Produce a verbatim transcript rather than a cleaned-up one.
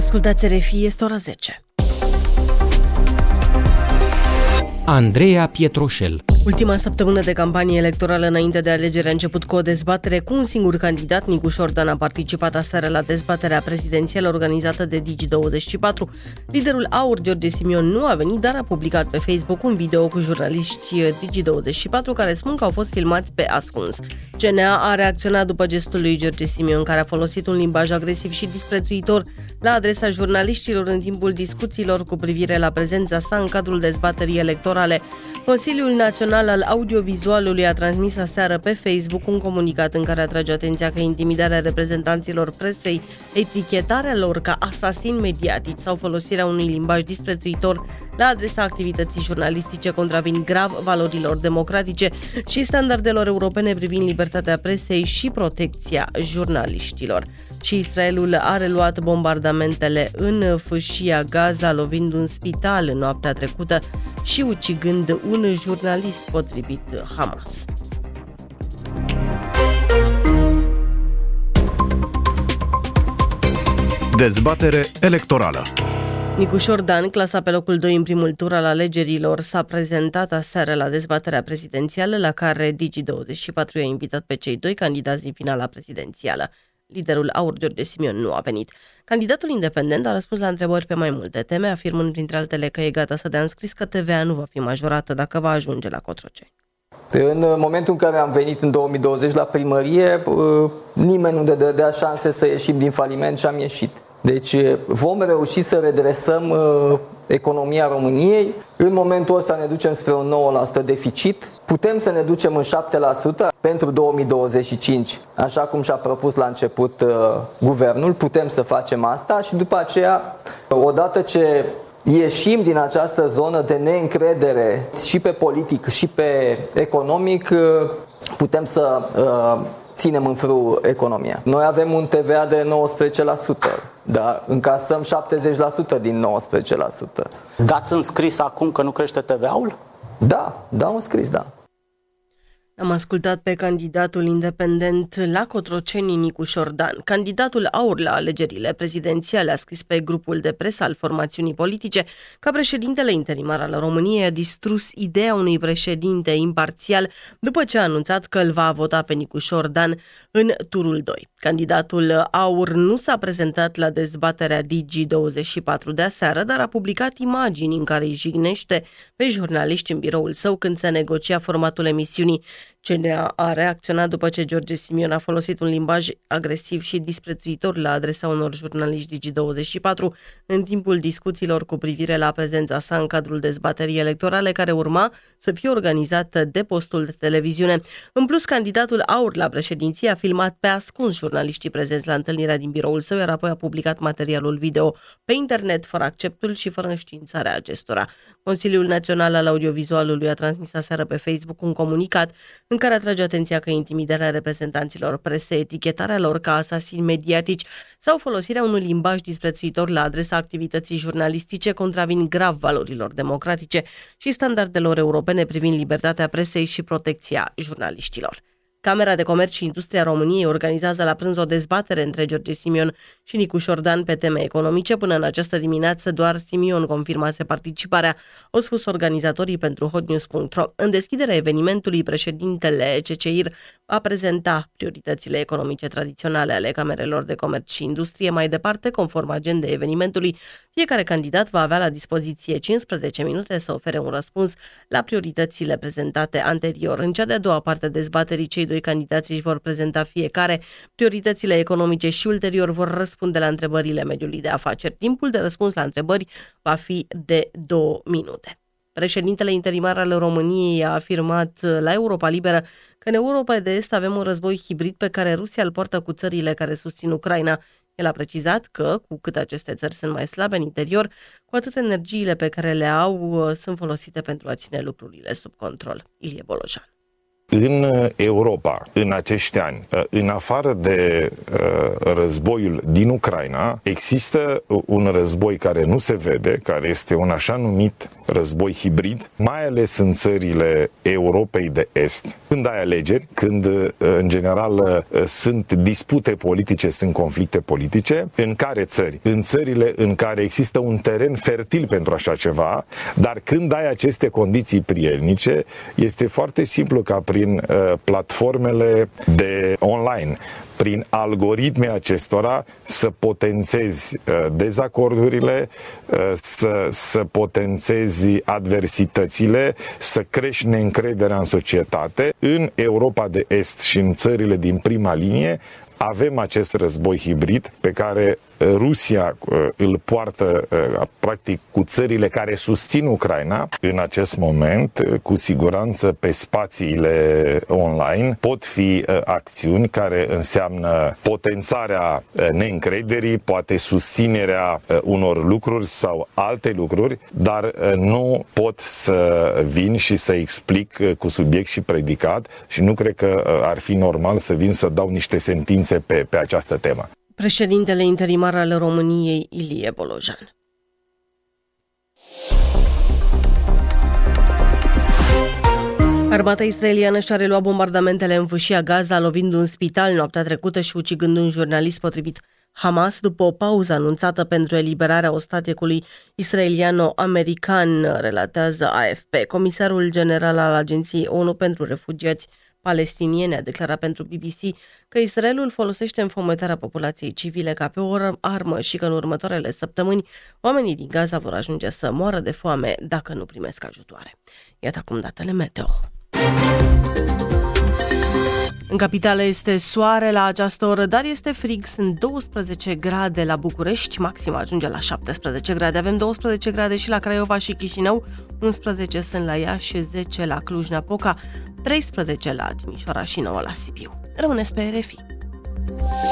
Ascultați R F I, este ora zece. Andreea Pietroșel. Ultima săptămână de campanie electorală înainte de alegeri a început cu o dezbatere cu un singur candidat. Nicu Șordan a participat aseară la dezbaterea prezidențială organizată de Digi douăzeci și patru. Liderul AUR, George Simion, nu a venit, dar a publicat pe Facebook un video cu jurnaliști Digi douăzeci și patru care spun că au fost filmați pe ascuns. C N A a reacționat după gestul lui George Simion, care a folosit un limbaj agresiv și disprețuitor la adresa jurnaliștilor în timpul discuțiilor cu privire la prezența sa în cadrul dezbaterii electorale. Consiliul Național al Audiovizualului a transmis aseară pe Facebook un comunicat în care atrage atenția că intimidarea reprezentanților presei, etichetarea lor ca asasini mediatici sau folosirea unui limbaj disprețuitor la adresa activității jurnalistice contravin grav valorilor democratice și standardelor europene privind libertatea presei și protecția jurnaliștilor. Și Israelul a reluat bombardamentele în fâșia Gaza, lovind un spital în noaptea trecută și ucigând un jurnalist, potrivit Hamas. Dezbatere electorală. Nicu Șordan, clasat pe locul doi în primul tur al alegerilor, s-a prezentat aseară la dezbaterea prezidențială, la care Digi douăzeci și patru i-a invitat pe cei doi candidați din finala prezidențială. Liderul AUR, George Simion, nu a venit. Candidatul independent a răspuns la întrebări pe mai multe teme, afirmând printre altele că e gata să dea înscris că T V A nu va fi majorată dacă va ajunge la Cotroceni. În momentul în care am venit în două mii douăzeci la primărie, nimeni nu ne dădea șanse să ieșim din faliment și am ieșit. Deci vom reuși să redresăm economia României. În momentul ăsta ne ducem spre un nouă la sută deficit. Putem să ne ducem în șapte la sută pentru două mii douăzeci și cinci, așa cum și-a propus la început uh, guvernul. Putem să facem asta și după aceea, odată ce ieșim din această zonă de neîncredere și pe politic și pe economic, uh, putem să uh, ținem în frâu economia. Noi avem un T V A de nouăsprezece la sută, dar încasăm șaptezeci la sută din nouăsprezece la sută. Dați înscris acum că nu crește T V A-ul? Da, da, înscris, da. Am ascultat pe candidatul independent la Cotroceni, Nicu Șordan. Candidatul AUR la alegerile prezidențiale a scris pe grupul de presă al formațiunii politice că președintele interimar al României a distrus ideea unui președinte imparțial după ce a anunțat că îl va vota pe Nicu Șordan în turul doi. Candidatul AUR nu s-a prezentat la dezbaterea Digi douăzeci și patru de aseară, dar a publicat imagini în care îi jignește pe jurnaliști în biroul său când se negocia formatul emisiunii. C N A a reacționat după ce George Simion a folosit un limbaj agresiv și disprețuitor la adresa unor jurnaliști Digi douăzeci și patru în timpul discuțiilor cu privire la prezența sa în cadrul dezbaterii electorale care urma să fie organizată de postul de televiziune. În plus, candidatul AUR la președinție a filmat pe ascuns jurnaliștii prezenți la întâlnirea din biroul său, iar apoi a publicat materialul video pe internet fără acceptul și fără înștiințarea acestora. Consiliul Național al Audiovizualului a transmis aseară pe Facebook un comunicat în care atrage atenția că intimidarea reprezentanților presei, etichetarea lor ca asasini mediatici sau folosirea unui limbaj disprețuitor la adresa activității jurnalistice contravin grav valorilor democratice și standardelor europene privind libertatea presei și protecția jurnaliștilor. Camera de Comerț și Industria României organizează la prânz o dezbatere între George Simion și Nicu Șordan pe teme economice. Până în această dimineață doar Simion confirmase participarea, au spus organizatorii pentru hotnews punct ro. În deschiderea evenimentului, președintele C C I R va prezenta prioritățile economice tradiționale ale Camerelor de Comerț și Industrie. Mai departe, conform agendei evenimentului, fiecare candidat va avea la dispoziție cincisprezece minute să ofere un răspuns la prioritățile prezentate anterior. În cea de-a doua parte a dezbaterii, cei doi candidați își vor prezenta fiecare prioritățile economice și ulterior vor răspunde la întrebările mediului de afaceri. Timpul de răspuns la întrebări va fi de două minute. Președintele interimar al României a afirmat la Europa Liberă că în Europa de Est avem un război hibrid pe care Rusia îl poartă cu țările care susțin Ucraina. El a precizat că, cu cât aceste țări sunt mai slabe în interior, cu atât energiile pe care le au sunt folosite pentru a ține lucrurile sub control. Ilie Bolojan. În Europa, în acești ani, în afară de uh, războiul din Ucraina, există un război care nu se vede, care este un așa numit război hibrid, mai ales în țările Europei de Est. Când ai alegeri, când în general sunt dispute politice, sunt conflicte politice, în care țări? În țările în care există un teren fertil pentru așa ceva, dar când ai aceste condiții prielnice, este foarte simplu ca prin uh, platformele de online, prin algoritmii acestora să potențezi uh, dezacordurile, uh, să, să potențezi adversitățile, să crești neîncrederea în societate. În Europa de Est și în țările din prima linie avem acest război hibrid pe care Rusia îl poartă practic cu țările care susțin Ucraina. În acest moment, cu siguranță, pe spațiile online pot fi acțiuni care înseamnă potențarea neîncrederii, poate susținerea unor lucruri sau alte lucruri, dar nu pot să vin și să explic cu subiect și predicat și nu cred că ar fi normal să vin să dau niște sentințe pe, pe această temă. Președintele interimar al României, Ilie Bolojan. Armata israeliană și-a reluat bombardamentele în fâșia Gaza, lovind un spital noaptea trecută și ucigând un jurnalist, potrivit Hamas, după o pauză anunțată pentru eliberarea ostaticului israeliano-american, relatează A F P. Comisarul general al Agenției O N U pentru Refugiați palestiniene a declarat pentru B B C că Israelul folosește înfometarea populației civile ca pe o armă și că în următoarele săptămâni oamenii din Gaza vor ajunge să moară de foame dacă nu primesc ajutoare. Iată acum datele meteo. În capitală este soare la această oră, dar este frig. Sunt douăsprezece grade la București, maxima ajunge la șaptesprezece grade. Avem douăsprezece grade și la Craiova și Chișinău, unsprezece sunt la Iași, zece la Cluj-Napoca, treisprezece la Timișoara și nouă la Sibiu. Rămâneți pe R F I.